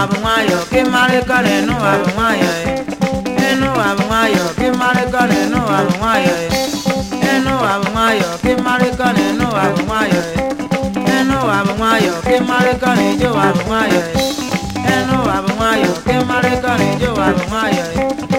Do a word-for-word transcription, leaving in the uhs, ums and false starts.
abunwayo ke marikone nu abunwayo enu abunwayo ke marikone nu abunwayo enu abunwayo ke marikone nu abunwayo enu abunwayo ke marikone jo abunwayo enu abunwayo ke marikone jo abunwayo